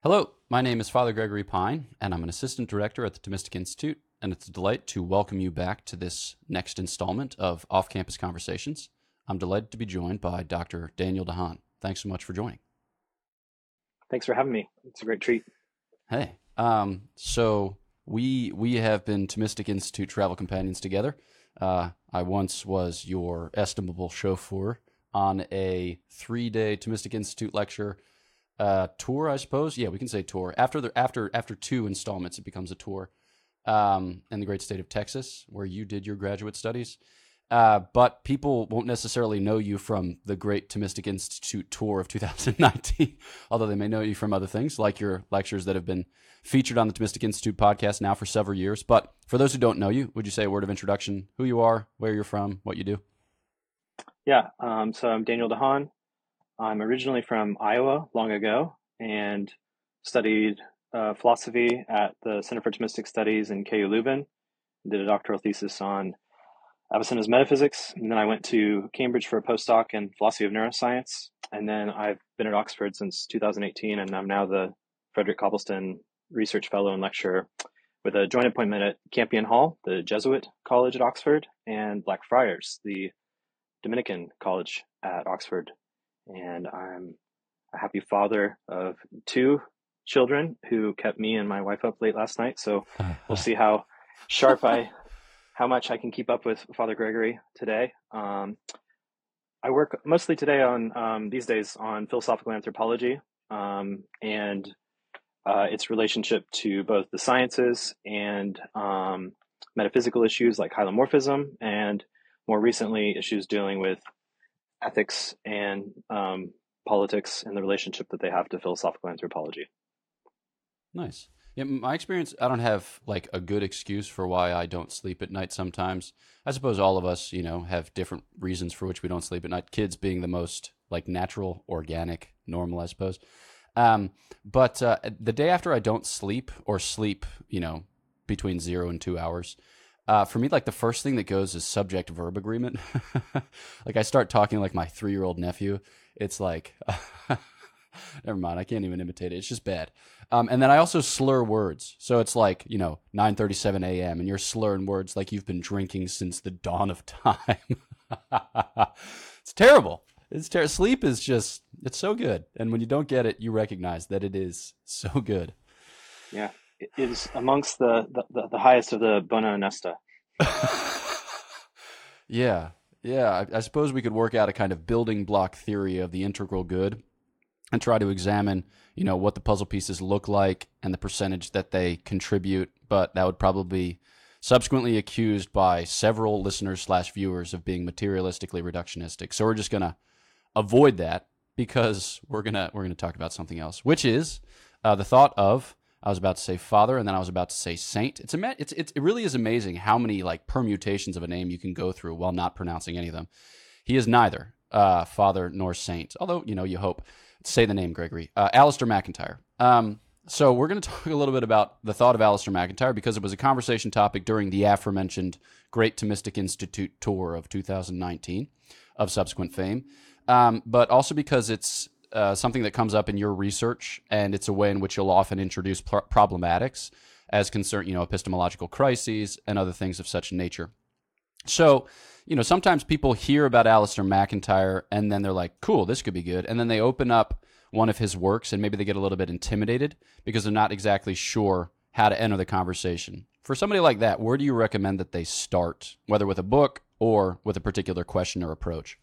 Hello, my name is Father Gregory Pine, and I'm an assistant director at the Thomistic Institute, and it's a delight to welcome you back to this next installment of Off Campus Conversations. I'm delighted to be joined by Dr. Daniel DeHaan. Thanks so much for joining. Thanks for having me. It's a great treat. Hey, so we have been Thomistic Institute travel companions together. I once was your estimable chauffeur on a 3-day Thomistic Institute lecture tour, I suppose. Yeah, we can say tour. After two installments, it becomes a tour. In the great state of Texas, where you did your graduate studies. But people won't necessarily know you from the Great Thomistic Institute tour of 2019, although they may know you from other things, like your lectures that have been featured on the Thomistic Institute podcast now for several years. But for those who don't know you, would you say a word of introduction, who you are, where you're from, what you do? Yeah, so I'm Daniel DeHaan. I'm originally from Iowa long ago and studied philosophy at the Center for Thomistic Studies in KU Leuven. Did a doctoral thesis on Avicenna's metaphysics, and then I went to Cambridge for a postdoc in philosophy of neuroscience. And then I've been at Oxford since 2018, and I'm now the Frederick Cobblestone Research Fellow and Lecturer with a joint appointment at Campion Hall, the Jesuit College at Oxford, and Blackfriars, the Dominican College at Oxford. And I'm a happy father of two children who kept me and my wife up late last night. So we'll see how sharp how much I can keep up with Father Gregory today. I work mostly today on these days on philosophical anthropology and its relationship to both the sciences and metaphysical issues like hylomorphism, and more recently issues dealing with ethics and politics and the relationship that they have to philosophical anthropology. Nice. Yeah, my experience, I don't have like a good excuse for why I don't sleep at night sometimes. I suppose all of us, have different reasons for which we don't sleep at night. Kids being the most like natural, organic, normal, I suppose. But the day after I don't sleep or sleep, between 0 and 2 hours, for me, like the first thing that goes is subject verb agreement. Like I start talking like my 3-year-old nephew. It's like, never mind. I can't even imitate it. It's just bad. And then I also slur words. So it's like, 9:37 a.m. and you're slurring words like you've been drinking since the dawn of time. It's terrible. It's terrible. Sleep is just, it's so good. And when you don't get it, you recognize that it is so good. Yeah, it is amongst the highest of the bona onesta. Yeah. Yeah. I suppose we could work out a kind of building block theory of the integral good and try to examine, what the puzzle pieces look like and the percentage that they contribute. But that would probably be subsequently accused by several listeners slash viewers of being materialistically reductionistic. So we're just gonna avoid that because we're gonna talk about something else, which is the thought of. I was about to say father, and then I was about to say saint. It really is amazing how many like permutations of a name you can go through while not pronouncing any of them. He is neither father nor saint, although you hope. Say the name, Gregory. Alistair MacIntyre. So we're going to talk a little bit about the thought of Alistair MacIntyre because it was a conversation topic during the aforementioned Great Thomistic Institute tour of 2019 of subsequent fame, but also because it's something that comes up in your research, and it's a way in which you'll often introduce problematics as concern, epistemological crises and other things of such nature. So, sometimes people hear about Alistair MacIntyre and then they're like, cool, this could be good. And then they open up one of his works and maybe they get a little bit intimidated because they're not exactly sure how to enter the conversation. For somebody like that, where do you recommend that they start, whether with a book or with a particular question or approach?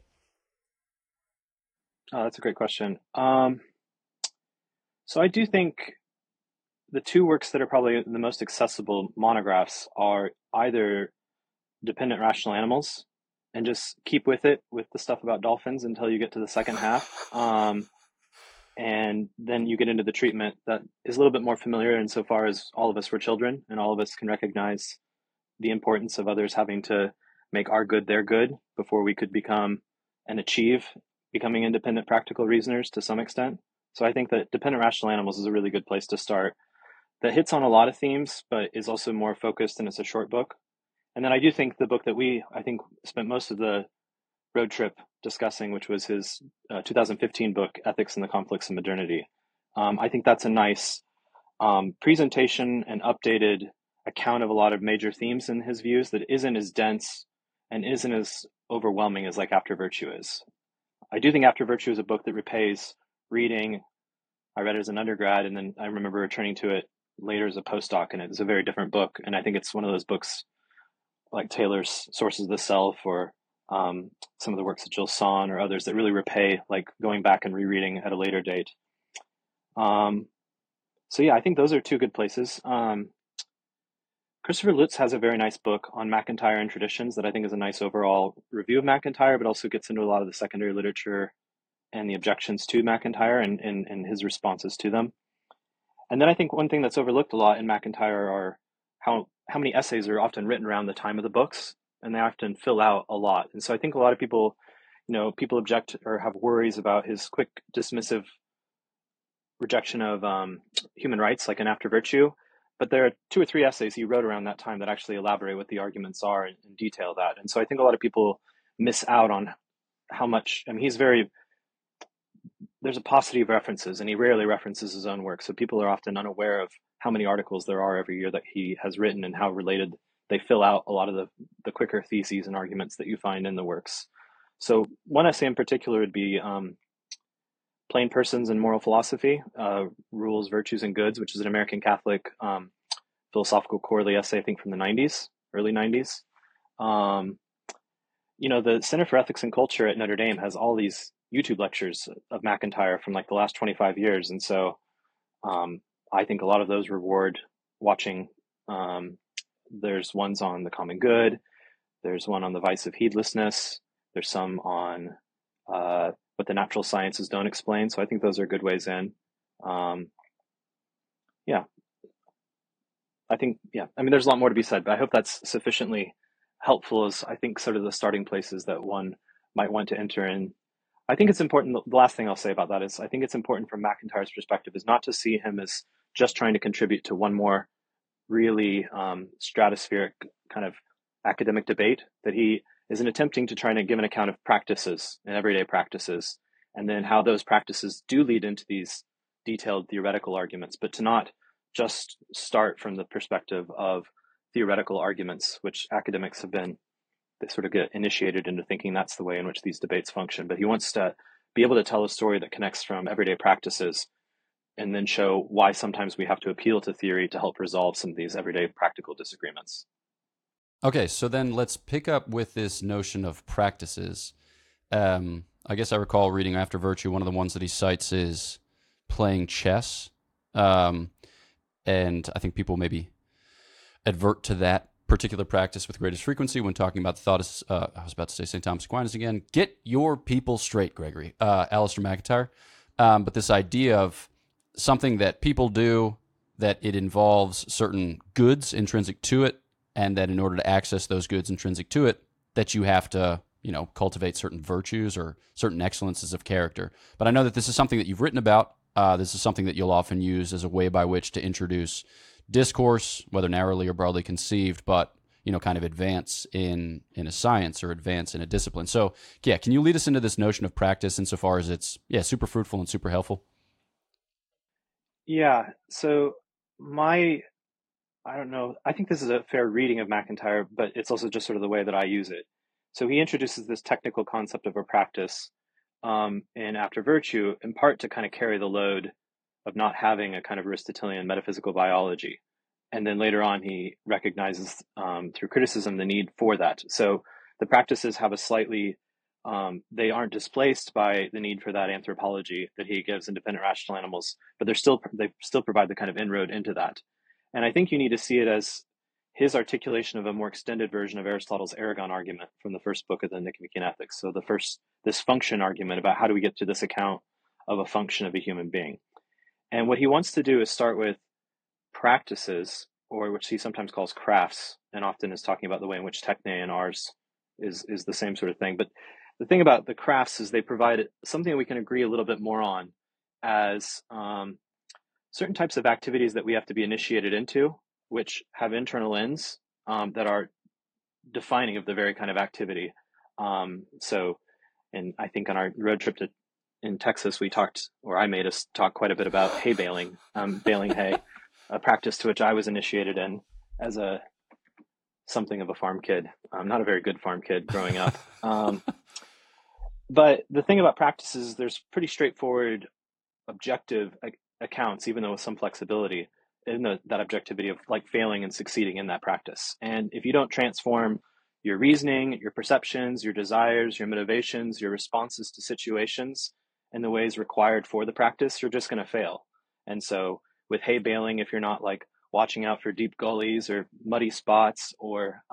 Oh, that's a great question. So I do think the two works that are probably the most accessible monographs are either Dependent Rational Animals, and just keep with it with the stuff about dolphins until you get to the second half. And then you get into the treatment that is a little bit more familiar insofar as all of us were children and all of us can recognize the importance of others having to make our good their good before we could become and achieve becoming independent practical reasoners to some extent. So I think that Dependent Rational Animals is a really good place to start. That hits on a lot of themes, but is also more focused, and it's a short book. And then I do think the book that I think spent most of the road trip discussing, which was his 2015 book, Ethics and the Conflicts of Modernity, I think that's a nice presentation and updated account of a lot of major themes in his views that isn't as dense and isn't as overwhelming as like After Virtue is. I do think After Virtue is a book that repays reading. I read it as an undergrad, and then I remember returning to it later as a postdoc, and it's a very different book. And I think it's one of those books like Taylor's Sources of the Self, or some of the works of Jill Sonn or others that really repay like going back and rereading at a later date. So yeah, I think those are two good places. Christopher Lutz has a very nice book on MacIntyre and traditions that I think is a nice overall review of MacIntyre, but also gets into a lot of the secondary literature and the objections to MacIntyre and his responses to them. And then I think one thing that's overlooked a lot in MacIntyre are how many essays are often written around the time of the books, and they often fill out a lot. And so I think a lot of people, people object or have worries about his quick dismissive rejection of human rights, like in After Virtue. But there are 2 or 3 essays he wrote around that time that actually elaborate what the arguments are and detail that. And so I think a lot of people miss out on how much, there's a paucity of references, and he rarely references his own work. So people are often unaware of how many articles there are every year that he has written and how related they fill out a lot of the quicker theses and arguments that you find in the works. So one essay in particular would be Plain Persons and Moral Philosophy, Rules, Virtues, and Goods, which is an American Catholic philosophical quarterly essay, I think from the 90s, early 90s. The Center for Ethics and Culture at Notre Dame has all these YouTube lectures of MacIntyre from like the last 25 years. And so I think a lot of those reward watching. There's ones on the common good. There's one on the vice of heedlessness. There's some on what the natural sciences don't explain. So I think those are good ways in. There's a lot more to be said, but I hope that's sufficiently helpful as I think sort of the starting places that one might want to enter in. I think it's important. The last thing I'll say about that is I think it's important from MacIntyre's perspective is not to see him as just trying to contribute to one more really stratospheric kind of academic debate, that he is attempting to try to give an account of practices and everyday practices, and then how those practices do lead into these detailed theoretical arguments, but to not just start from the perspective of theoretical arguments, which academics have been, they sort of get initiated into thinking that's the way in which these debates function. But he wants to be able to tell a story that connects from everyday practices and then show why sometimes we have to appeal to theory to help resolve some of these everyday practical disagreements. Okay, so then let's pick up with this notion of practices. I guess I recall reading After Virtue, one of the ones that he cites is playing chess. And I think people maybe advert to that particular practice with greatest frequency when talking about the thought of, I was about to say St. Thomas Aquinas again. Get your people straight, Gregory. Alasdair MacIntyre. But this idea of something that people do, that it involves certain goods intrinsic to it, and that in order to access those goods intrinsic to it, that you have to, cultivate certain virtues or certain excellences of character. But I know that this is something that you've written about. This is something that you'll often use as a way by which to introduce discourse, whether narrowly or broadly conceived, but kind of advance in a science or advance in a discipline. So, yeah, can you lead us into this notion of practice insofar as it's super fruitful and super helpful? Yeah. So I don't know. I think this is a fair reading of MacIntyre, but it's also just sort of the way that I use it. So he introduces this technical concept of a practice in After Virtue, in part to kind of carry the load of not having a kind of Aristotelian metaphysical biology. And then later on, he recognizes through criticism the need for that. So the practices have a slightly, they aren't displaced by the need for that anthropology that he gives independent rational animals, but they still provide the kind of inroad into that. And I think you need to see it as his articulation of a more extended version of Aristotle's Aragon argument from the first book of the Nicomachean Ethics. So this function argument about how do we get to this account of a function of a human being. And what he wants to do is start with practices, or which he sometimes calls crafts, and often is talking about the way in which techne and ars is the same sort of thing. But the thing about the crafts is they provide something we can agree a little bit more on as certain types of activities that we have to be initiated into, which have internal ends that are defining of the very kind of activity. And I think on our road trip to in Texas, we talked, or I made us talk quite a bit about hay baling, baling hay, a practice to which I was initiated in as a something of a farm kid. I'm not a very good farm kid growing up. But the thing about practices is there's pretty straightforward objective accounts, even though with some flexibility in that objectivity of like failing and succeeding in that practice. And if you don't transform your reasoning, your perceptions, your desires, your motivations, your responses to situations in the ways required for the practice, you're just going to fail. And so with hay baling, if you're not like watching out for deep gullies or muddy spots or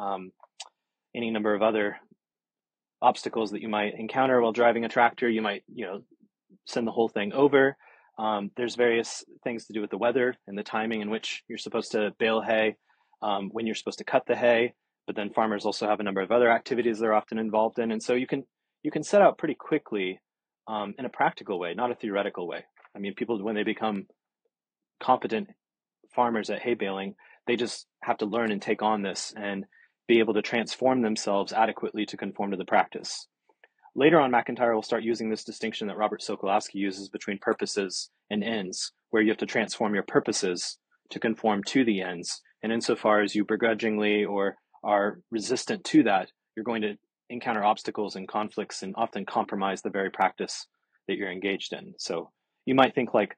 any number of other obstacles that you might encounter while driving a tractor, you might, send the whole thing over. There's various things to do with the weather and the timing in which you're supposed to bale hay, when you're supposed to cut the hay, but then farmers also have a number of other activities they're often involved in. And so you can set out pretty quickly in a practical way, not a theoretical way. I mean, people, when they become competent farmers at hay baling, they just have to learn and take on this and be able to transform themselves adequately to conform to the practice. Later on, MacIntyre will start using this distinction that Robert Sokolowski uses between purposes and ends, where you have to transform your purposes to conform to the ends. And insofar as you begrudgingly or are resistant to that, you're going to encounter obstacles and conflicts and often compromise the very practice that you're engaged in. So you might think like,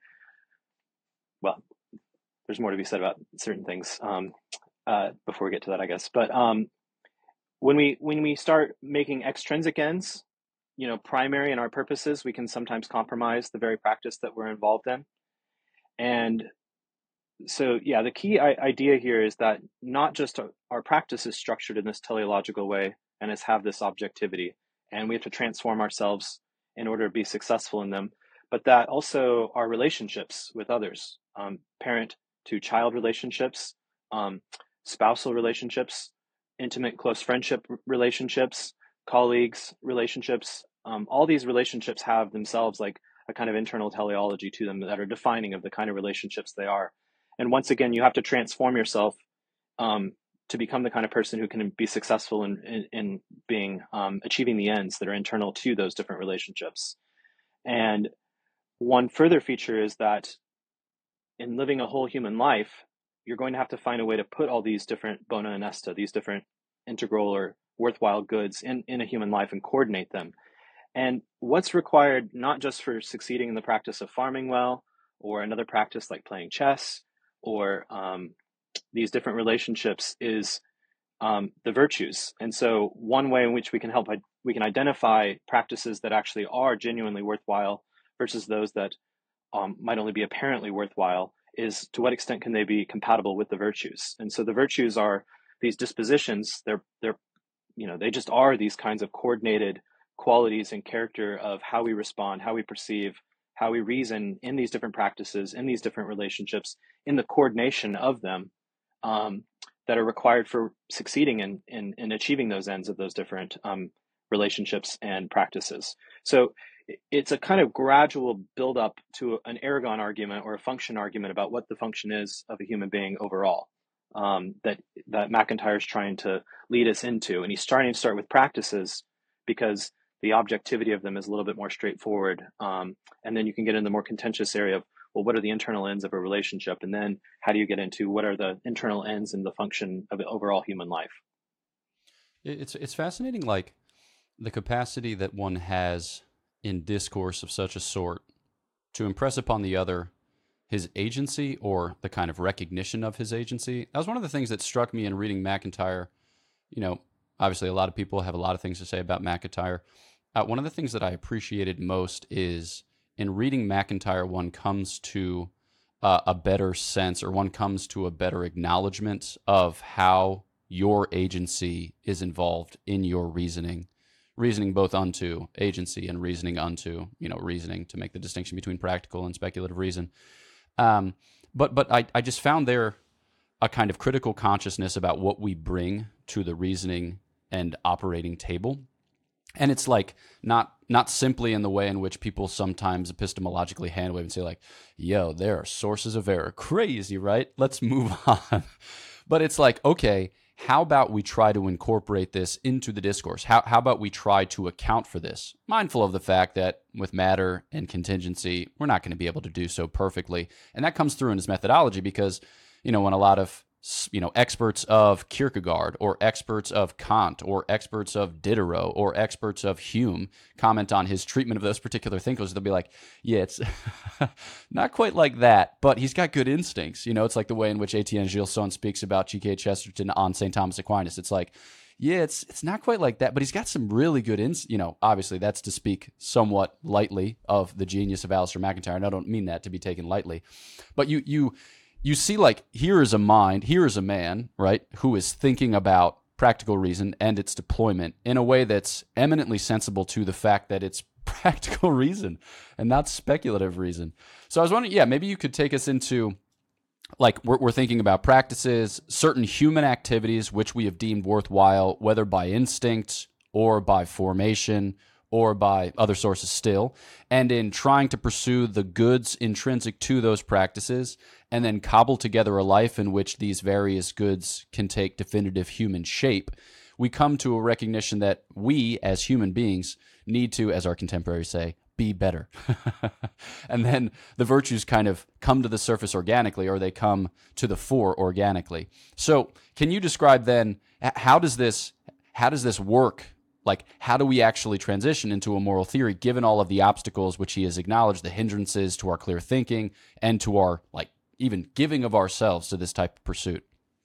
well, there's more to be said about certain things before we get to that, I guess. But when we start making extrinsic ends, primary in our purposes, we can sometimes compromise the very practice that we're involved in. And so, yeah, the key idea here is that not just our practice is structured in this teleological way and have this objectivity, and we have to transform ourselves in order to be successful in them, but that also our relationships with others, parent to child relationships, spousal relationships, intimate, close friendship relationships, colleagues relationships, all these relationships have themselves like a kind of internal teleology to them that are defining of the kind of relationships they are. And once again, you have to transform yourself to become the kind of person who can be successful in being achieving the ends that are internal to those different relationships. And one further feature is that in living a whole human life, you're going to have to find a way to put all these different bona honesta, these different integral or worthwhile goods in a human life and coordinate them. And what's required, not just for succeeding in the practice of farming well, or another practice like playing chess, or these different relationships, is the virtues. And so one way in which we can identify practices that actually are genuinely worthwhile versus those that might only be apparently worthwhile is to what extent can they be compatible with the virtues. And so the virtues are these dispositions. They just are these kinds of coordinated qualities and character of how we respond, how we perceive, how we reason in these different practices, in these different relationships, in the coordination of them, that are required for succeeding in achieving those ends of those different relationships and practices. So it's a kind of gradual build up to an ergon argument or a function argument about what the function is of a human being overall, that MacIntyre is trying to lead us into. And he's trying to start with practices because the objectivity of them is a little bit more straightforward. And then you can get in the more contentious area of, well, what are the internal ends of a relationship? And then how do you get into what are the internal ends and the function of the overall human life? It's fascinating, like the capacity that one has in discourse of such a sort to impress upon the other his agency or the kind of recognition of his agency. That was one of the things that struck me in reading MacIntyre. Obviously a lot of people have a lot of things to say about MacIntyre. One of the things that I appreciated most is in reading MacIntyre, one comes to a better sense, or one comes to a better acknowledgement of how your agency is involved in your reasoning both unto agency and reasoning unto, reasoning, to make the distinction between practical and speculative reason. But I just found there a kind of critical consciousness about what we bring to the reasoning and operating table. And it's like not simply in the way in which people sometimes epistemologically handwave and say like, yo, there are sources of error. Crazy, right? Let's move on. But it's like, okay, how about we try to incorporate this into the discourse? How about we try to account for this, mindful of the fact that with matter and contingency, we're not going to be able to do so perfectly. And that comes through in his methodology because, when a lot of experts of Kierkegaard or experts of Kant or experts of Diderot or experts of Hume comment on his treatment of those particular thinkers, they'll be like, yeah, it's not quite like that, but he's got good instincts. It's like the way in which Etienne Gilson speaks about G.K. Chesterton on St. Thomas Aquinas. It's like, yeah, it's not quite like that, but he's got some really good obviously that's to speak somewhat lightly of the genius of Alistair McIntyre, and I don't mean that to be taken lightly. But you see, like, here is a man, right, who is thinking about practical reason and its deployment in a way that's eminently sensible to the fact that it's practical reason and not speculative reason. So I was wondering, maybe you could take us into, like, we're thinking about practices, certain human activities which we have deemed worthwhile, whether by instinct or by formation or by other sources still, and in trying to pursue the goods intrinsic to those practices, and then cobble together a life in which these various goods can take definitive human shape, we come to a recognition that we, as human beings, need to, as our contemporaries say, be better. And then the virtues kind of come to the surface organically, or they come to the fore organically. So can you describe then, how does this work? Like, how do we actually transition into a moral theory, given all of the obstacles which he has acknowledged, the hindrances to our clear thinking and to our, like, even giving of ourselves to this type of pursuit?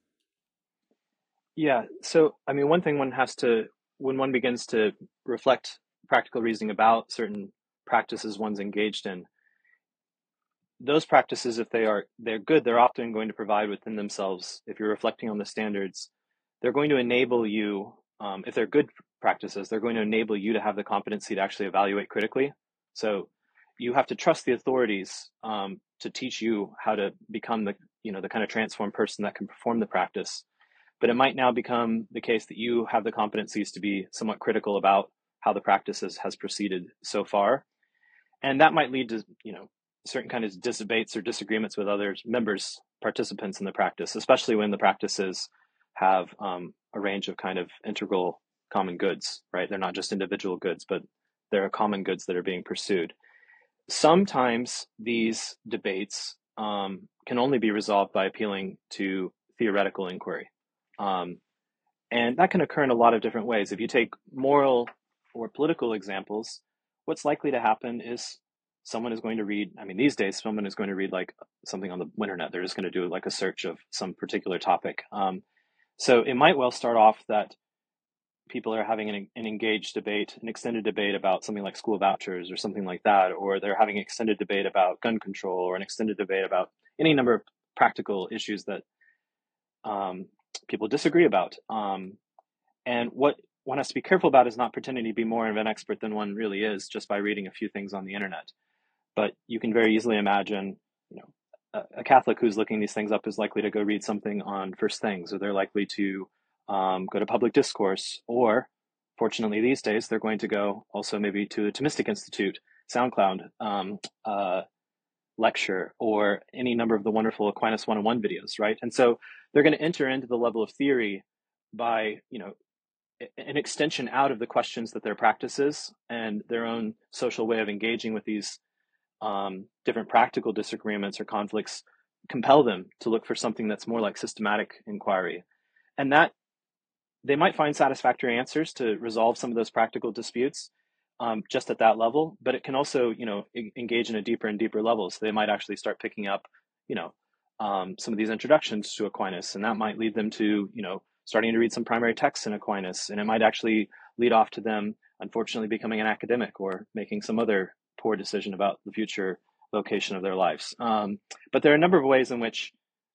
Yeah. So, I mean, one thing one has to, when one begins to reflect practical reasoning about certain practices one's engaged in, those practices, if they're good, they're often going to provide within themselves, if you're reflecting on the standards, they're going to enable you, if they're good practices, they're going to enable you to have the competency to actually evaluate critically. So you have to trust the authorities to teach you how to become the kind of transformed person that can perform the practice. But it might now become the case that you have the competencies to be somewhat critical about how the practice has proceeded so far. And that might lead to, certain kind of debates or disagreements with other members, participants in the practice, especially when the practices have a range of kind of integral common goods, right? They're not just individual goods, but they're common goods that are being pursued. Sometimes these debates can only be resolved by appealing to theoretical inquiry. And that can occur in a lot of different ways. If you take moral or political examples, what's likely to happen is someone is going to read, these days, someone is going to read like something on the internet. They're just going to do like a search of some particular topic. So it might well start off that people are having an engaged debate, an extended debate about something like school vouchers or something like that, or they're having an extended debate about gun control, or an extended debate about any number of practical issues that people disagree about. And what one has to be careful about is not pretending to be more of an expert than one really is just by reading a few things on the internet. But you can very easily imagine, a Catholic who's looking these things up is likely to go read something on First Things, or they're likely to go to Public Discourse, or fortunately these days they're going to go also maybe to the Thomistic Institute, SoundCloud lecture, or any number of the wonderful Aquinas 101 videos, right? And so they're going to enter into the level of theory by, an extension out of the questions that their practices and their own social way of engaging with these different practical disagreements or conflicts compel them to look for something that's more like systematic inquiry. And that they might find satisfactory answers to resolve some of those practical disputes just at that level, but it can also, engage in a deeper and deeper level. So they might actually start picking up, some of these introductions to Aquinas, and that might lead them to, starting to read some primary texts in Aquinas, and it might actually lead off to them, unfortunately, becoming an academic or making some other poor decision about the future vocation of their lives. But there are a number of ways in which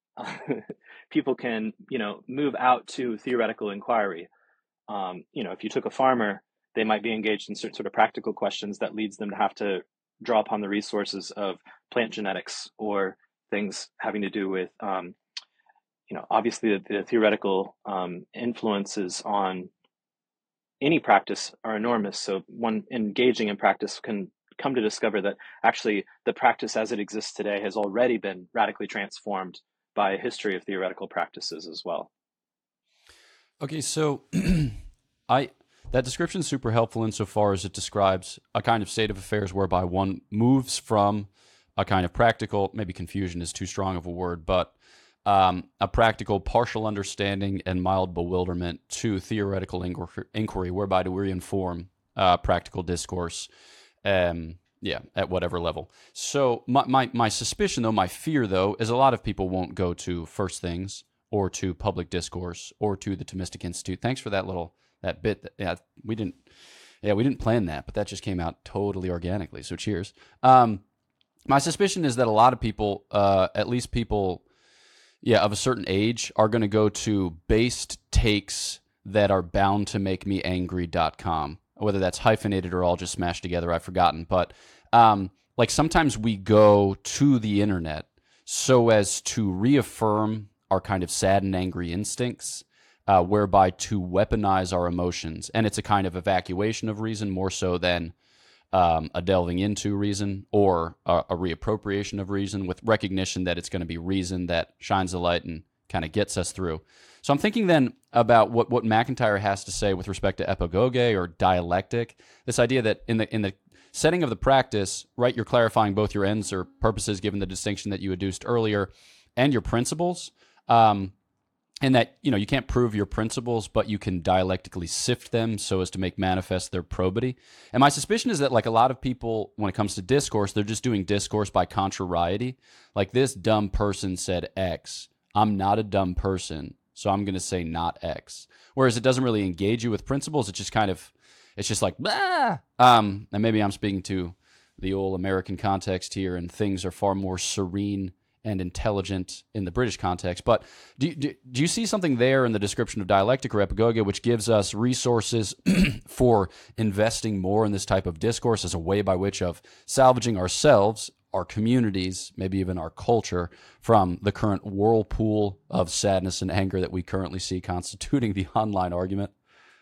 people can, move out to theoretical inquiry. If you took a farmer, they might be engaged in certain sort of practical questions that leads them to have to draw upon the resources of plant genetics, or things having to do with, obviously the theoretical influences on any practice are enormous. So one engaging in practice can come to discover that actually the practice as it exists today has already been radically transformed by a history of theoretical practices as well. Okay, so I that description is super helpful insofar as it describes a kind of state of affairs whereby one moves from a kind of practical, maybe confusion is too strong of a word, but a practical partial understanding and mild bewilderment to theoretical inquiry, whereby to reinform practical discourse, yeah, at whatever level. So my suspicion, though, my fear, though, is a lot of people won't go to First Things or to public discourse or to the Thomistic Institute. Thanks for that bit. We didn't plan that, but that just came out totally organically. So cheers. My suspicion is that a lot of people, at least people, yeah, of a certain age, are going to go to based takes that are bound to make me angry.com. Whether that's hyphenated or all just smashed together, I've forgotten. But like sometimes we go to the internet so as to reaffirm our kind of sad and angry instincts, whereby to weaponize our emotions. And it's a kind of evacuation of reason more so than a delving into reason or a reappropriation of reason, with recognition that it's going to be reason that shines the light and kind of gets us through. So I'm thinking then about what MacIntyre has to say with respect to epagoge or dialectic, this idea that in the setting of the practice, right, you're clarifying both your ends or purposes, given the distinction that you adduced earlier, and your principles. And that, you can't prove your principles, but you can dialectically sift them so as to make manifest their probity. And my suspicion is that, like, a lot of people, when it comes to discourse, they're just doing discourse by contrariety. Like, this dumb person said X. I'm not a dumb person, so I'm going to say not X. Whereas it doesn't really engage you with principles. It's just like, blah. And maybe I'm speaking to the old American context here, and things are far more serene and intelligent in the British context. But do you see something there in the description of dialectic or epagogia which gives us resources for investing more in this type of discourse as a way by which of salvaging ourselves, our communities, maybe even our culture, from the current whirlpool of sadness and anger that we currently see constituting the online argument?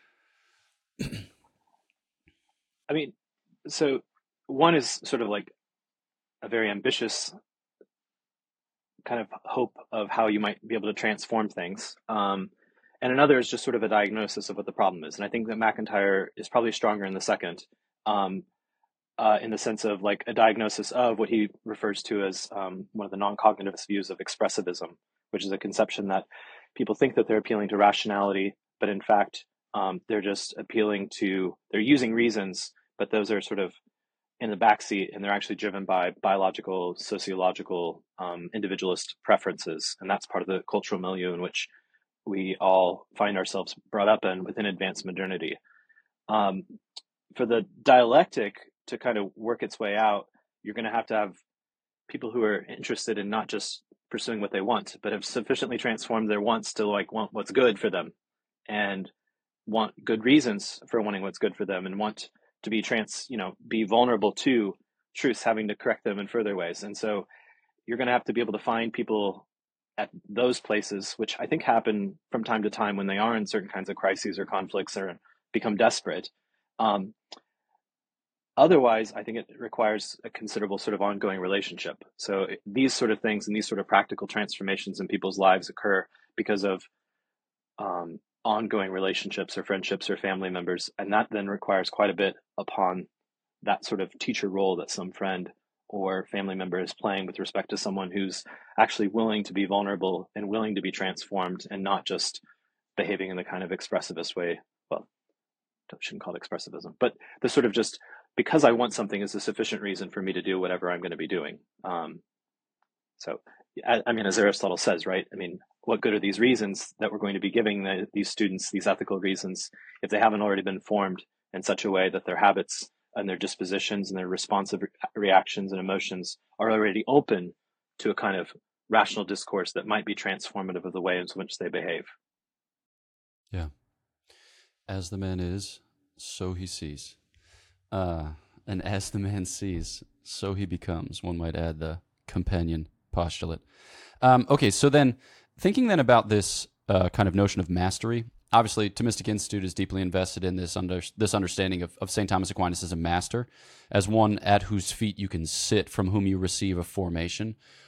I mean, so one is sort of like a very ambitious kind of hope of how you might be able to transform things. And another is just sort of a diagnosis of what the problem is. And I think that MacIntyre is probably stronger in the second, in the sense of like a diagnosis of what he refers to as one of the non-cognitivist views of expressivism, which is a conception that people think that they're appealing to rationality, but in fact, they're using reasons, but those are sort of in the backseat, and they're actually driven by biological, sociological, individualist preferences. And that's part of the cultural milieu in which we all find ourselves brought up in within advanced modernity. For the dialectic to kind of work its way out, you're going to have people who are interested in not just pursuing what they want, but have sufficiently transformed their wants to like want what's good for them, and want good reasons for wanting what's good for them, and want to be vulnerable to truths having to correct them in further ways. And so you're going to have to be able to find people at those places, which I think happen from time to time when they are in certain kinds of crises or conflicts or become desperate. Otherwise, I think it requires a considerable sort of ongoing relationship. So these sort of things and these sort of practical transformations in people's lives occur because of ongoing relationships or friendships or family members. And that then requires quite a bit upon that sort of teacher role that some friend or family member is playing with respect to someone who's actually willing to be vulnerable and willing to be transformed, and not just behaving in the kind of expressivist way. Well, I shouldn't call it expressivism, but the sort of just because I want something is a sufficient reason for me to do whatever I'm going to be doing. So, I mean, as Aristotle says, right? I mean, what good are these reasons that we're going to be giving these students, these ethical reasons, if they haven't already been formed in such a way that their habits and their dispositions and their responsive reactions and emotions are already open to a kind of rational discourse that might be transformative of the way in which they behave. Yeah. As the man is, so he sees. And as the man sees, so he becomes. One might add the companion postulate. Okay, so then thinking then about this kind of notion of mastery, obviously Thomistic Institute is deeply invested in this understanding of St. Thomas Aquinas as a master, as one at whose feet you can sit, from whom you receive a formation.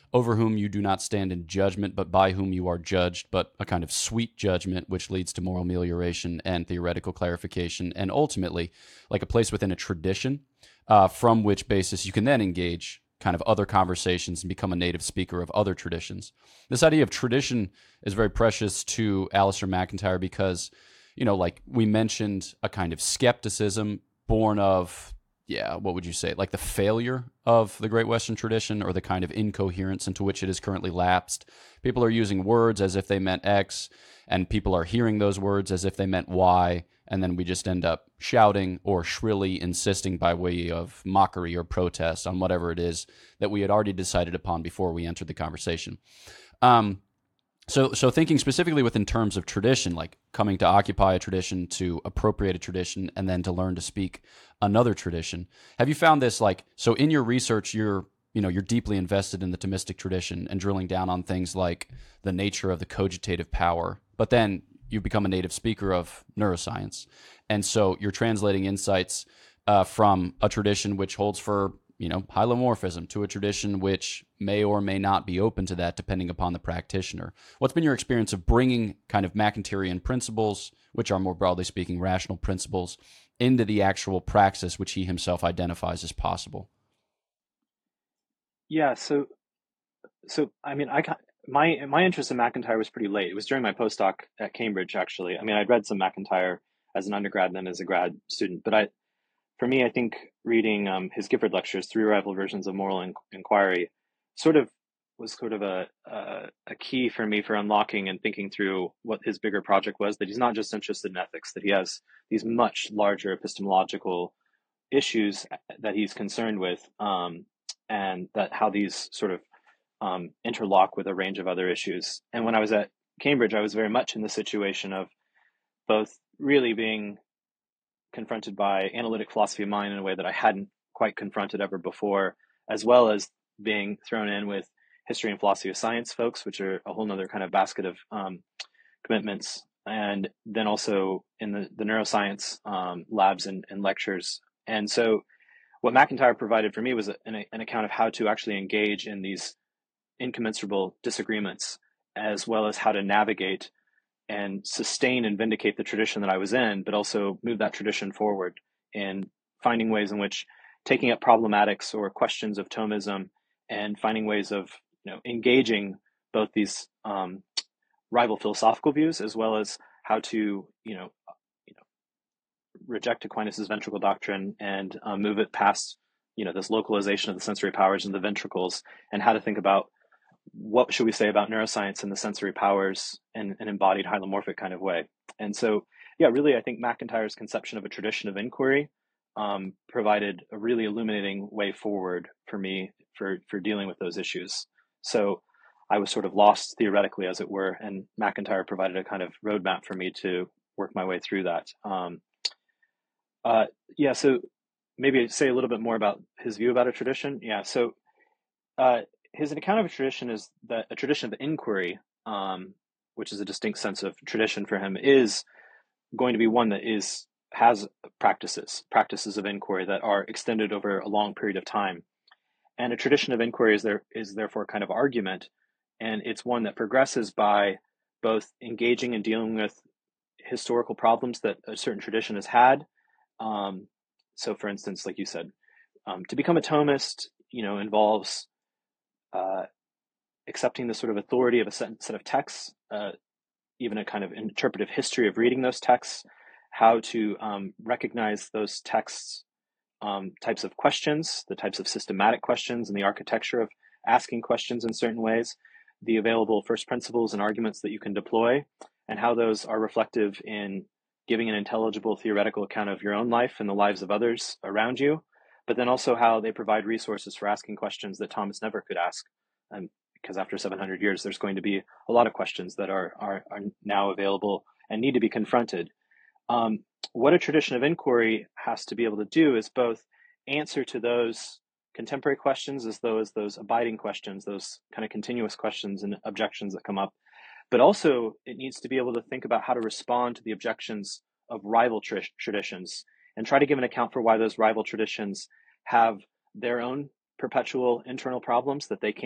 over whom you do not stand in judgment, but by whom you are judged, but a kind of sweet judgment, which leads to moral amelioration and theoretical clarification, and ultimately, like a place within a tradition, from which basis you can then engage kind of other conversations and become a native speaker of other traditions. This idea of tradition is very precious to Alistair MacIntyre because, like we mentioned, a kind of skepticism born of, yeah, what would you say, like the failure of the Great Western tradition or the kind of incoherence into which it is currently lapsed. People are using words as if they meant X, and people are hearing those words as if they meant Y, and then we just end up shouting or shrilly insisting by way of mockery or protest on whatever it is that we had already decided upon before we entered the conversation. So thinking specifically within terms of tradition, like coming to occupy a tradition, to appropriate a tradition, and then to learn to speak another tradition. Have you found this so in your research, you're deeply invested in the Thomistic tradition and drilling down on things like the nature of the cogitative power, but then you become a native speaker of neuroscience. And so you're translating insights from a tradition which holds for hylomorphism to a tradition which may or may not be open to that depending upon the practitioner. What's been your experience of bringing kind of MacIntyrean principles, which are more broadly speaking rational principles, into the actual praxis which he himself identifies as possible? Yeah, so I mean, I got my interest in MacIntyre was pretty late. It was during my postdoc at Cambridge, actually. I mean, I'd read some MacIntyre as an undergrad and then as a grad student, but for me, I think reading his Gifford lectures, Three Rival Versions of Moral Inquiry, sort of was sort of a key for me for unlocking and thinking through what his bigger project was, that he's not just interested in ethics, that he has these much larger epistemological issues that he's concerned with, and that how these sort of interlock with a range of other issues. And when I was at Cambridge, I was very much in the situation of both really being confronted by analytic philosophy of mind in a way that I hadn't quite confronted ever before, as well as being thrown in with history and philosophy of science folks, which are a whole nother kind of basket of commitments. And then also in the neuroscience labs and lectures. And so what MacIntyre provided for me was an account of how to actually engage in these incommensurable disagreements, as well as how to navigate and sustain and vindicate the tradition that I was in, but also move that tradition forward in finding ways in which taking up problematics or questions of Thomism and finding ways of engaging both these rival philosophical views, as well as how to reject Aquinas' ventricle doctrine and move it past this localization of the sensory powers in the ventricles, and how to think about what should we say about neuroscience and the sensory powers in an embodied hylomorphic kind of way. And so, yeah, really, I think MacIntyre's conception of a tradition of inquiry provided a really illuminating way forward for me for dealing with those issues. So I was sort of lost theoretically, as it were, and MacIntyre provided a kind of roadmap for me to work my way through that. Yeah, so maybe say a little bit more about his view about a tradition. Yeah, so his account of a tradition is that a tradition of inquiry, which is a distinct sense of tradition for him, is going to be one that has practices of inquiry that are extended over a long period of time. And a tradition of inquiry is therefore a kind of argument, and it's one that progresses by both engaging and dealing with historical problems that a certain tradition has had. So, for instance, like you said, to become a Thomist, involves accepting the sort of authority of a set of texts, even a kind of interpretive history of reading those texts, how to recognize those texts, types of questions, the types of systematic questions, and the architecture of asking questions in certain ways, the available first principles and arguments that you can deploy, and how those are reflective in giving an intelligible theoretical account of your own life and the lives of others around you, but then also how they provide resources for asking questions that Thomas never could ask. Because after 700 years, there's going to be a lot of questions that are now available and need to be confronted. What a tradition of inquiry has to be able to do is both answer to those contemporary questions as though as those abiding questions, those kind of continuous questions and objections that come up, but also it needs to be able to think about how to respond to the objections of rival traditions and try to give an account for why those rival traditions have their own perpetual internal problems that they can't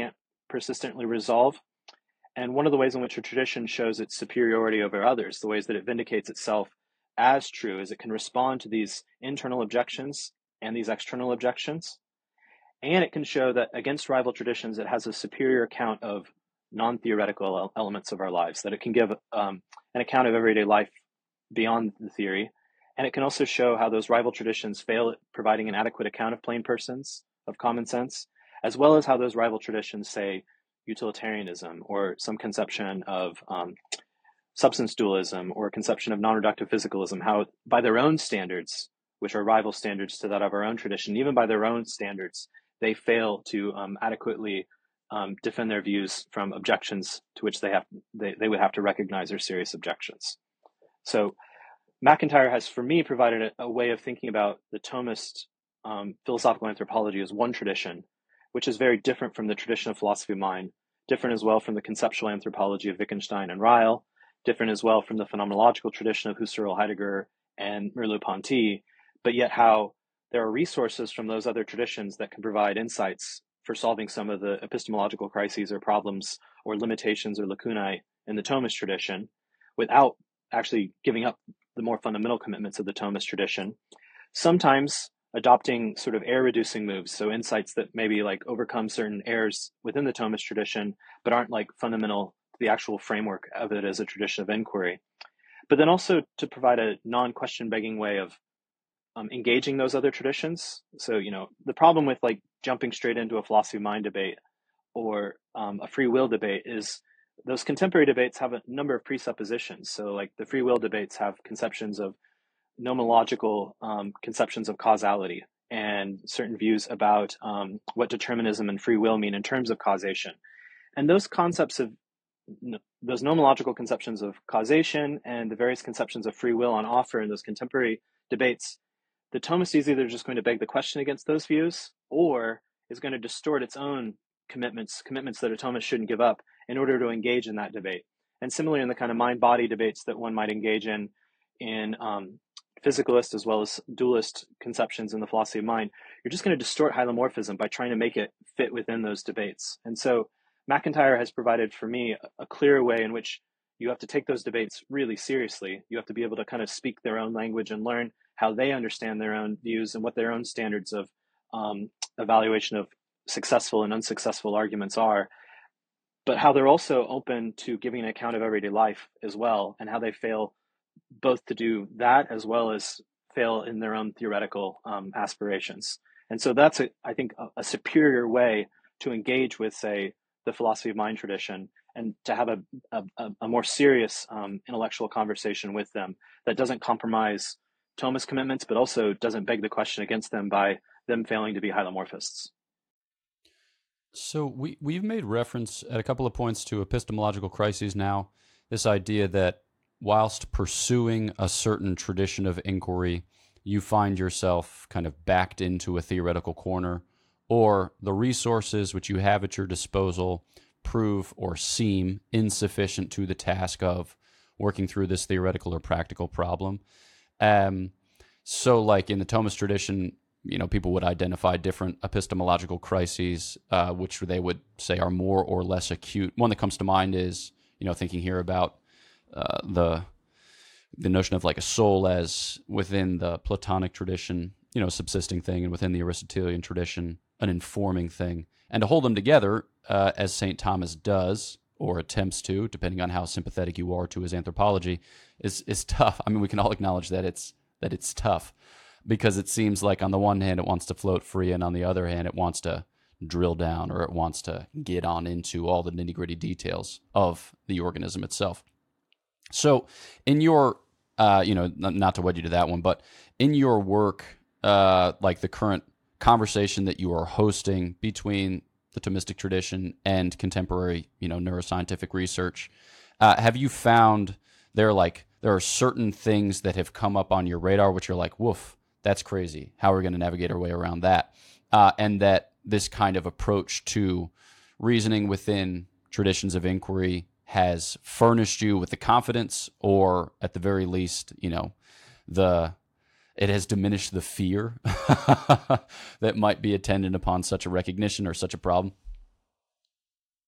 persistently resolve. And one of the ways in which a tradition shows its superiority over others, the ways that it vindicates itself as true, is it can respond to these internal objections and these external objections. And it can show that against rival traditions, it has a superior account of non-theoretical elements of our lives, that it can give an account of everyday life beyond the theory. And it can also show how those rival traditions fail at providing an adequate account of plain persons, of common sense, as well as how those rival traditions say utilitarianism or some conception of substance dualism or conception of non-reductive physicalism, how by their own standards, which are rival standards to that of our own tradition, even by their own standards, they fail to adequately defend their views from objections to which they would have to recognize are serious objections. So MacIntyre has, for me, provided a way of thinking about the Thomist philosophical anthropology as one tradition, which is very different from the tradition of philosophy of mind, different as well from the conceptual anthropology of Wittgenstein and Ryle, different as well from the phenomenological tradition of Husserl, Heidegger, and Merleau-Ponty, but yet how there are resources from those other traditions that can provide insights for solving some of the epistemological crises or problems or limitations or lacunae in the Thomist tradition without actually giving up the more fundamental commitments of the Thomist tradition. Sometimes adopting sort of error-reducing moves, so insights that maybe like overcome certain errors within the Thomist tradition, but aren't like fundamental to the actual framework of it as a tradition of inquiry. But then also to provide a non-question begging way of engaging those other traditions. So, the problem with like jumping straight into a philosophy of mind debate or a free will debate is those contemporary debates have a number of presuppositions. So like the free will debates have conceptions of nomenological conceptions of causality and certain views about what determinism and free will mean in terms of causation. And those concepts of those nomenological conceptions of causation and the various conceptions of free will on offer in those contemporary debates, the Thomist is either just going to beg the question against those views or is going to distort its own commitments that a Thomist shouldn't give up in order to engage in that debate. And similarly in the kind of mind-body debates that one might engage in physicalist as well as dualist conceptions in the philosophy of mind, you're just going to distort hylomorphism by trying to make it fit within those debates. And so MacIntyre has provided for me a clear way in which you have to take those debates really seriously. You have to be able to kind of speak their own language and learn how they understand their own views and what their own standards of evaluation of successful and unsuccessful arguments are, but how they're also open to giving an account of everyday life as well, and how they fail both to do that as well as fail in their own theoretical aspirations. And so that's, I think, a superior way to engage with, say, the philosophy of mind tradition and to have a more serious intellectual conversation with them that doesn't compromise Thomist commitments, but also doesn't beg the question against them by them failing to be hylomorphists. So we've made reference at a couple of points to epistemological crises now, this idea that whilst pursuing a certain tradition of inquiry, you find yourself kind of backed into a theoretical corner, or the resources which you have at your disposal prove or seem insufficient to the task of working through this theoretical or practical problem. So like in the Thomist tradition, people would identify different epistemological crises, which they would say are more or less acute. One that comes to mind is, thinking here about the notion of like a soul as within the Platonic tradition, subsisting thing, and within the Aristotelian tradition, an informing thing. And to hold them together, as St. Thomas does, or attempts to, depending on how sympathetic you are to his anthropology, is tough. I mean, we can all acknowledge that it's tough, because it seems like on the one hand it wants to float free, and on the other hand it wants to drill down, or it wants to get on into all the nitty-gritty details of the organism itself. So in your, not to wed you to that one, but in your work, like the current conversation that you are hosting between the Thomistic tradition and contemporary, neuroscientific research, have you found there are certain things that have come up on your radar which are like, woof, that's crazy. How are we going to navigate our way around that? And that this kind of approach to reasoning within traditions of inquiry has furnished you with the confidence, or at the very least, it has diminished the fear that might be attendant upon such a recognition or such a problem?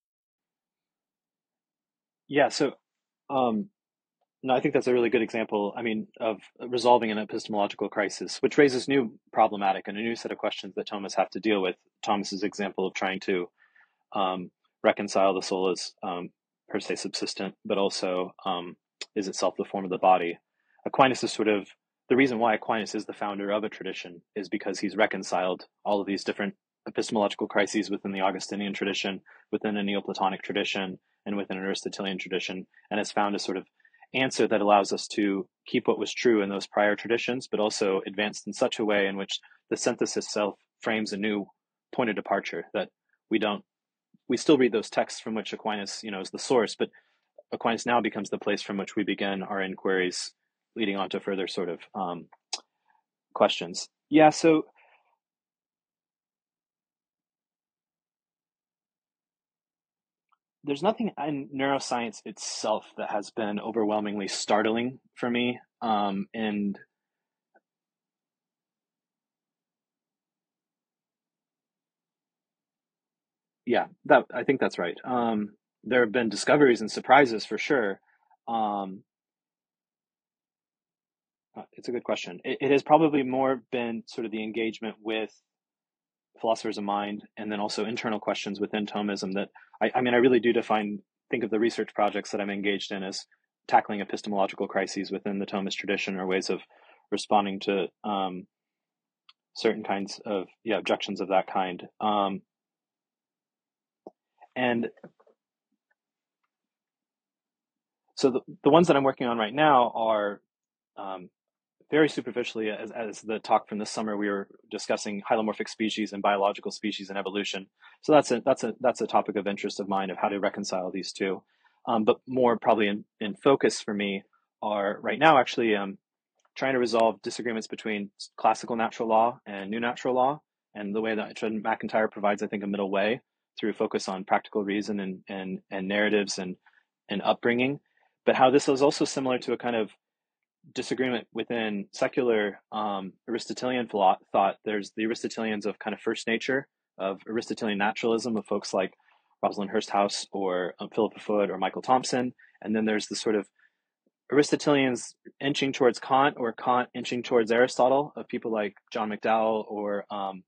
Yeah, so um, no, I think that's a really good example. I mean, of resolving an epistemological crisis, which raises new problematic and a new set of questions that Thomas have to deal with. Thomas's example of trying to um, reconcile the soul as per se subsistent, but also is itself the form of the body. Aquinas is sort of the reason why Aquinas is the founder of a tradition is because he's reconciled all of these different epistemological crises within the Augustinian tradition, within a Neoplatonic tradition, and within an Aristotelian tradition, and has found a sort of answer that allows us to keep what was true in those prior traditions, but also advanced in such a way in which the synthesis self frames a new point of departure that we don't we still read those texts from which Aquinas, is the source, but Aquinas now becomes the place from which we begin our inquiries, leading on to further sort of questions. Yeah, so there's nothing in neuroscience itself that has been overwhelmingly startling for me, and yeah, that I think that's right. There have been discoveries and surprises for sure. Um, it's a good question. It has probably more been sort of the engagement with philosophers of mind and then also internal questions within Thomism that I mean, I really do think of the research projects that I'm engaged in as tackling epistemological crises within the Thomist tradition or ways of responding to certain kinds of objections of that kind. And so the ones that I'm working on right now are um, very superficially, as the talk from this summer, we were discussing hylomorphic species and biological species and evolution. So that's a topic of interest of mine of how to reconcile these two. But more probably in focus for me are right now actually trying to resolve disagreements between classical natural law and new natural law, and the way that MacIntyre provides, I think, a middle way through focus on practical reason and narratives and upbringing, but how this is also similar to a kind of disagreement within secular Aristotelian thought. There's the Aristotelians of kind of first nature, of Aristotelian naturalism, of folks like Rosalind Hursthouse or Philippa Foot or Michael Thompson. And then there's the sort of Aristotelians inching towards Kant or Kant inching towards Aristotle, of people like John McDowell or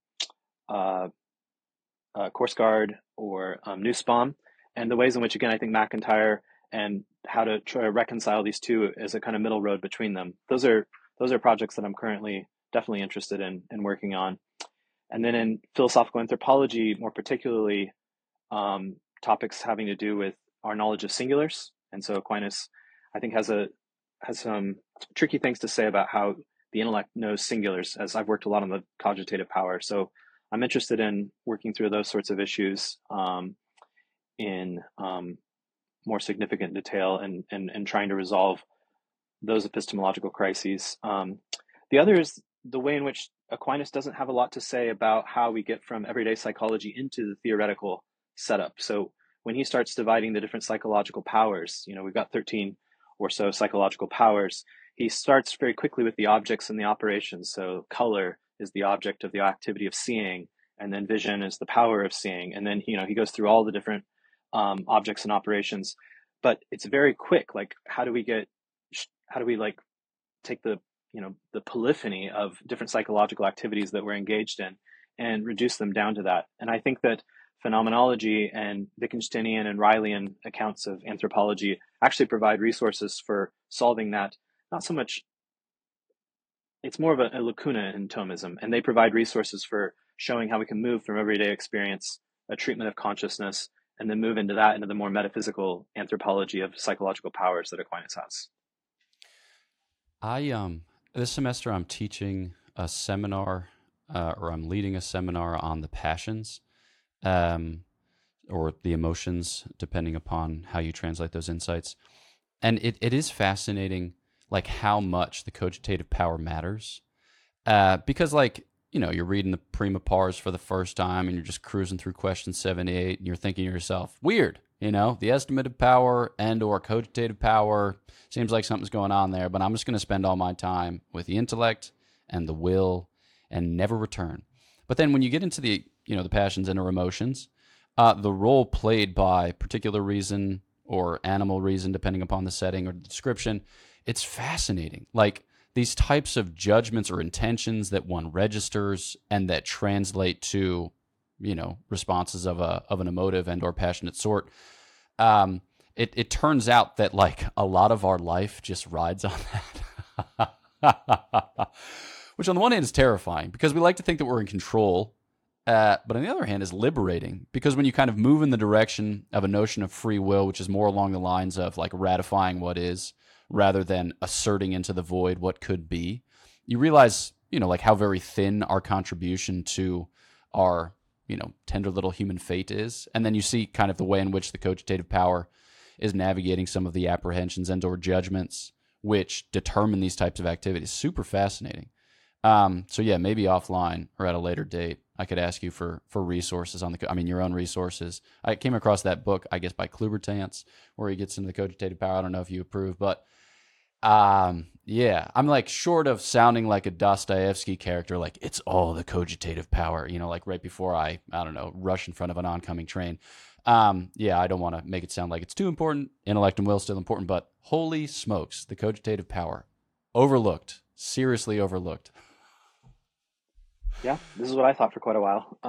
uh, Korsgaard or Nussbaum, and the ways in which, again, I think MacIntyre and how to try to reconcile these two as a kind of middle road between them. Those are projects that I'm currently definitely interested in working on. And then in philosophical anthropology, more particularly, topics having to do with our knowledge of singulars. And so Aquinas, I think, has some tricky things to say about how the intellect knows singulars, as I've worked a lot on the cogitative power. So I'm interested in working through those sorts of issues in more significant detail and trying to resolve those epistemological crises. The other is the way in which Aquinas doesn't have a lot to say about how we get from everyday psychology into the theoretical setup. So when he starts dividing the different psychological powers, we've got 13 or so psychological powers. He starts very quickly with the objects and the operations. So color is the object of the activity of seeing, and then vision is the power of seeing. And then, he goes through all the different objects and operations, but it's very quick. Like, how do we like take the polyphony of different psychological activities that we're engaged in and reduce them down to that? And I think that phenomenology and Wittgensteinian and Ryleyan accounts of anthropology actually provide resources for solving that. Not so much, it's more of a lacuna in Thomism, and they provide resources for showing how we can move from everyday experience, a treatment of consciousness, and then move into the more metaphysical anthropology of psychological powers that Aquinas has. This semester I'm teaching a seminar, or I'm leading a seminar on the passions, or the emotions, depending upon how you translate those insights. And it is fascinating, like, how much the cogitative power matters. Because, like, you're reading the Prima Pars for the first time and you're just cruising through question 78 and you're thinking to yourself, weird, the estimative power and or cogitative power seems like something's going on there, but I'm just going to spend all my time with the intellect and the will and never return. But then when you get into the passions and or emotions, the role played by particular reason or animal reason, depending upon the setting or the description. It's fascinating. Like these types of judgments or intentions that one registers and that translate to, responses of an emotive and or passionate sort. It turns out that like a lot of our life just rides on that. Which on the one hand is terrifying because we like to think that we're in control, but on the other hand is liberating because when you kind of move in the direction of a notion of free will, which is more along the lines of like ratifying what is rather than asserting into the void what could be, you realize, like how very thin our contribution to our, tender little human fate is. And then you see kind of the way in which the cogitative power is navigating some of the apprehensions and or judgments which determine these types of activities. Super fascinating. So yeah, maybe offline or at a later date, I could ask you for resources on your own resources. I came across that book, I guess, by Klubertance, where he gets into the cogitative power. I don't know if you approve, but yeah, I'm like short of sounding like a Dostoevsky character, like it's all the cogitative power, like right before I don't know, rush in front of an oncoming train. Yeah, I don't want to make it sound like it's too important. Intellect and will still important, but holy smokes, the cogitative power, overlooked, seriously overlooked. Yeah, this is what I thought for quite a while.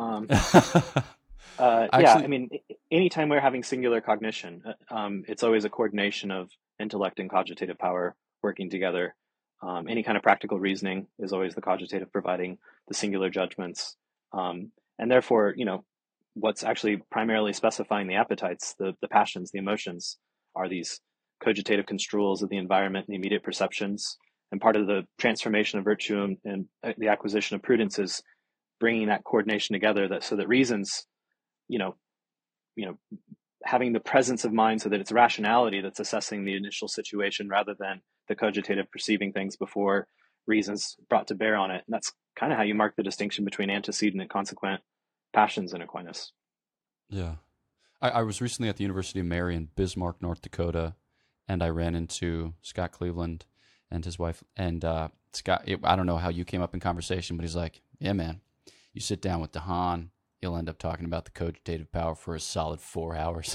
Yeah, I Actually, mean, anytime we're having singular cognition, it's always a coordination of intellect and cogitative power working together. Any kind of practical reasoning is always the cogitative providing the singular judgments. And therefore, what's actually primarily specifying the appetites, the passions, the emotions, are these cogitative construals of the environment and the immediate perceptions. And part of the transformation of virtue and the acquisition of prudence is bringing that coordination together, that so that reasons, you know, you know, having the presence of mind so that it's rationality that's assessing the initial situation rather than the cogitative perceiving things before reasons brought to bear on it. And that's kind of how you mark the distinction between antecedent and consequent passions in Aquinas. yeah. I was recently at the University of Mary in Bismarck, North Dakota, and I ran into Scott Cleveland and his wife. And Scott, I don't know how you came up in conversation, but he's like, yeah, man, you sit down with DeHaan, you'll end up talking about the cogitative power for a solid 4 hours.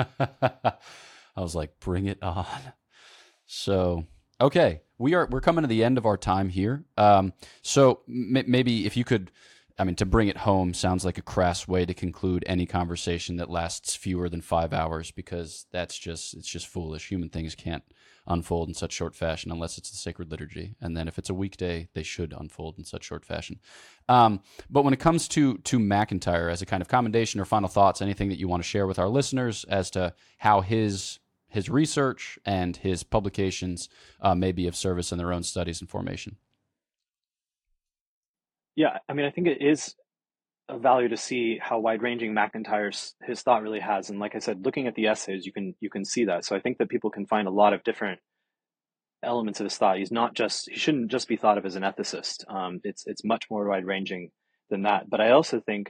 I was like, bring it on. So, okay, we're coming to the end of our time here. So maybe if you could, to bring it home sounds like a crass way to conclude any conversation that lasts fewer than 5 hours because it's just foolish. Human things can't unfold in such short fashion unless it's the sacred liturgy. And then if it's a weekday, they should unfold in such short fashion. But when it comes to MacIntyre as a kind of commendation or final thoughts, anything that you want to share with our listeners as to how his research and his publications may be of service in their own studies and formation. Yeah, I think it is of value to see how wide-ranging MacIntyre's his thought really has. And like I said, looking at the essays, you can see that. So I think that people can find a lot of different elements of his thought. He shouldn't just be thought of as an ethicist. It's much more wide-ranging than that. But I also think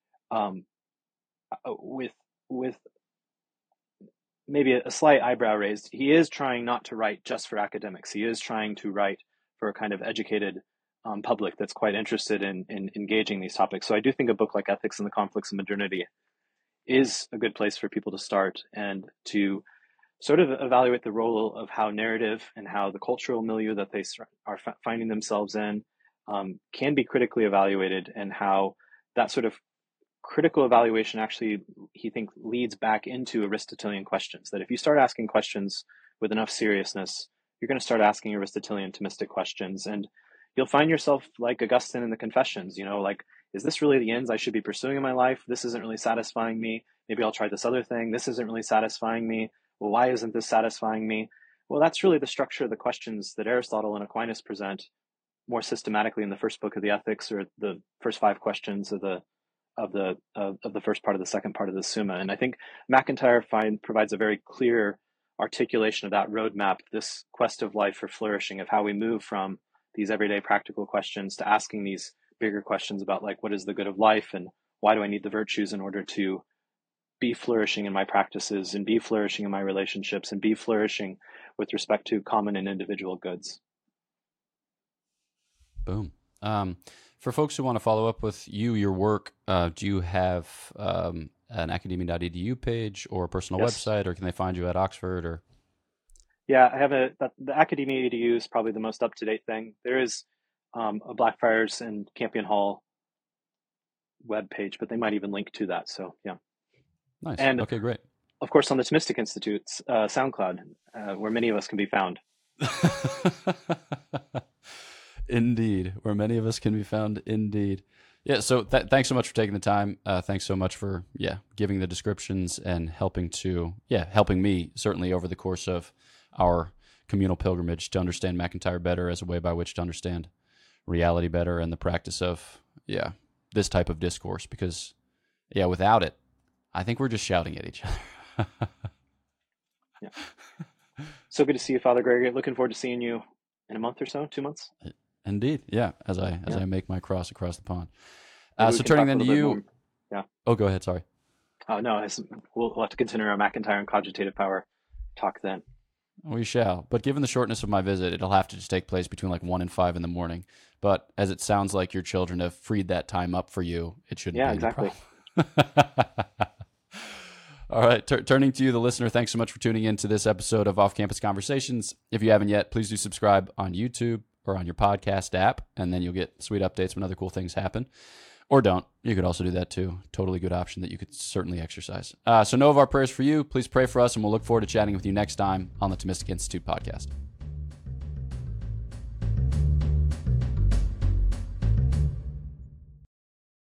with maybe a slight eyebrow raised, he is trying not to write just for academics. He is trying to write for a kind of educated public that's quite interested in engaging these topics. So I do think a book like Ethics and the Conflicts of Modernity is a good place for people to start and to sort of evaluate the role of how narrative and how the cultural milieu that they are finding themselves in can be critically evaluated, and how that sort of critical evaluation actually, he thinks, leads back into Aristotelian questions. That if you start asking questions with enough seriousness, you're going to start asking Aristotelian Thomistic questions, and you'll find yourself like Augustine in the Confessions, like, is this really the ends I should be pursuing in my life? This isn't really satisfying me. Maybe I'll try this other thing. This isn't really satisfying me. Well, why isn't this satisfying me? Well, that's really the structure of the questions that Aristotle and Aquinas present more systematically in the first book of the Ethics, or the first 5 questions of the first part of the second part of the Summa. And I think MacIntyre provides a very clear articulation of that roadmap, this quest of life for flourishing, of how we move from these everyday practical questions to asking these bigger questions about, like, what is the good of life, and why do I need the virtues in order to be flourishing in my practices and be flourishing in my relationships and be flourishing with respect to common and individual goods. Boom. For folks who want to follow up with you, your work, do you have an academia.edu page or a personal Yes. website, or can they find you at Oxford? Or Yeah, I have the Academia EDU is probably the most up to date thing. There is a Blackfriars and Campion Hall web page, but they might even link to that. So yeah, nice. and Okay, great. of course on the Thomistic Institute's SoundCloud, where many of us can be found. Indeed, where many of us can be found. Indeed. Yeah. So thanks so much for taking the time. Thanks so much for giving the descriptions and helping me certainly over the course of our communal pilgrimage to understand McIntyre better as a way by which to understand reality better and the practice of this type of discourse. Because without it, I think we're just shouting at each other. Yeah. So good to see you, Father Gregory. Looking forward to seeing you in a month or so, 2 months. Indeed, yeah. As I make my cross across the pond. Maybe So turning then to you. more. Yeah. Oh, go ahead. Sorry. Oh no, we'll have to continue our McIntyre and cogitative power talk then. We shall. But given the shortness of my visit, it'll have to just take place between like 1 and 5 in the morning. But as it sounds like your children have freed that time up for you, it shouldn't be any exactly. problem. All right. Turning to you, the listener, thanks so much for tuning in to this episode of Off Campus Conversations. If you haven't yet, please do subscribe on YouTube or on your podcast app, and then you'll get sweet updates when other cool things happen. Or don't. You could also do that too. Totally good option that you could certainly exercise. So know of our prayers for you. Please pray for us, and we'll look forward to chatting with you next time on the Thomistic Institute podcast.